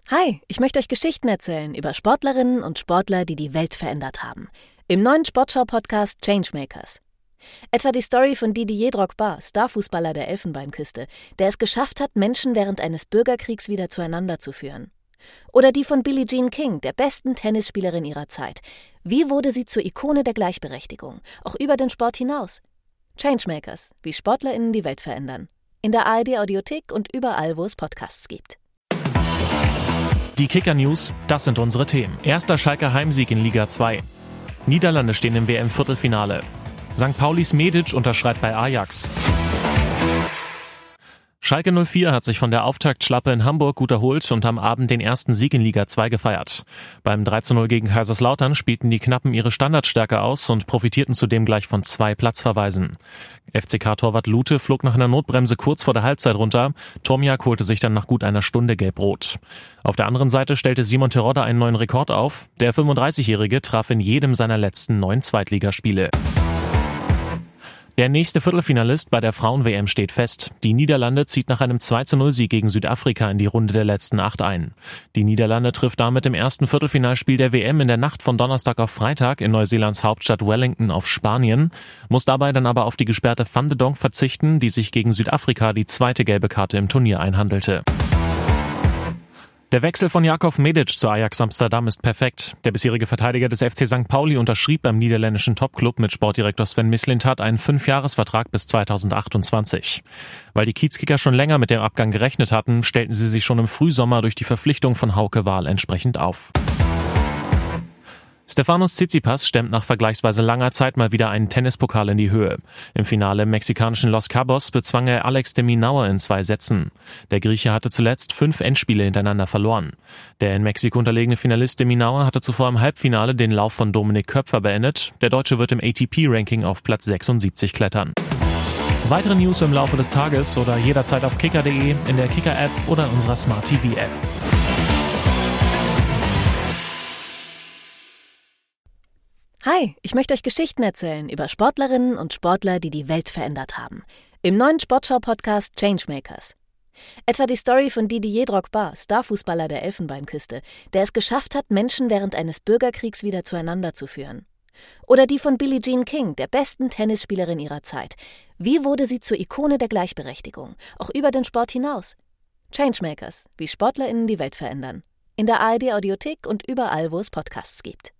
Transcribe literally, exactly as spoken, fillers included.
Hi, ich möchte euch Geschichten erzählen über Sportlerinnen und Sportler, die die Welt verändert haben. Im neuen Sportschau-Podcast Changemakers. Etwa die Story von Didier Drogba, Starfußballer der Elfenbeinküste, der es geschafft hat, Menschen während eines Bürgerkriegs wieder zueinander zu führen. Oder die von Billie Jean King, der besten Tennisspielerin ihrer Zeit. Wie wurde sie zur Ikone der Gleichberechtigung, auch über den Sport hinaus? Changemakers, wie SportlerInnen die Welt verändern. In der A R D-Audiothek und überall, wo es Podcasts gibt. Die Kicker-News, das sind unsere Themen. Erster Schalker Heimsieg in Liga zwei. Niederlande stehen im W M-Viertelfinale. Sankt Paulis Medic unterschreibt bei Ajax. Schalke null vier hat sich von der Auftaktschlappe in Hamburg gut erholt und am Abend den ersten Sieg in Liga zwei gefeiert. Beim drei zu null gegen Kaiserslautern spielten die Knappen ihre Standardstärke aus und profitierten zudem gleich von zwei Platzverweisen. F C K-Torwart Lute flog nach einer Notbremse kurz vor der Halbzeit runter. Tomiak holte sich dann nach gut einer Stunde gelb-rot. Auf der anderen Seite stellte Simon Terodde einen neuen Rekord auf. Der fünfunddreißigjährige traf in jedem seiner letzten neun Zweitligaspiele. Der nächste Viertelfinalist bei der Frauen-W M steht fest. Die Niederlande zieht nach einem zwei zu null Sieg gegen Südafrika in die Runde der letzten acht ein. Die Niederlande trifft damit im ersten Viertelfinalspiel der W M in der Nacht von Donnerstag auf Freitag in Neuseelands Hauptstadt Wellington auf Spanien, muss dabei dann aber auf die gesperrte Van de Donk verzichten, die sich gegen Südafrika die zweite gelbe Karte im Turnier einhandelte. Der Wechsel von Jakov Medic zu Ajax Amsterdam ist perfekt. Der bisherige Verteidiger des F C Sankt Pauli unterschrieb beim niederländischen Topclub mit Sportdirektor Sven Mislintat einen Fünfjahresvertrag bis zweitausendachtundzwanzig. Weil die Kiezkicker schon länger mit dem Abgang gerechnet hatten, stellten sie sich schon im Frühsommer durch die Verpflichtung von Hauke Wahl entsprechend auf. Stefanos Tsitsipas stemmt nach vergleichsweise langer Zeit mal wieder einen Tennispokal in die Höhe. Im Finale im mexikanischen Los Cabos bezwang er Alex de Minaur in zwei Sätzen. Der Grieche hatte zuletzt fünf Endspiele hintereinander verloren. Der in Mexiko unterlegene Finalist de Minaur hatte zuvor im Halbfinale den Lauf von Dominik Köpfer beendet. Der Deutsche wird im A T P-Ranking auf Platz sechsundsiebzig klettern. Weitere News im Laufe des Tages oder jederzeit auf kicker punkt de, in der Kicker-App oder unserer Smart-T V-App. Hi, ich möchte euch Geschichten erzählen über Sportlerinnen und Sportler, die die Welt verändert haben. Im neuen Sportschau-Podcast Changemakers. Etwa die Story von Didier Drogba, Starfußballer der Elfenbeinküste, der es geschafft hat, Menschen während eines Bürgerkriegs wieder zueinander zu führen. Oder die von Billie Jean King, der besten Tennisspielerin ihrer Zeit. Wie wurde sie zur Ikone der Gleichberechtigung, auch über den Sport hinaus? Changemakers, wie SportlerInnen die Welt verändern. In der A R D-Audiothek und überall, wo es Podcasts gibt.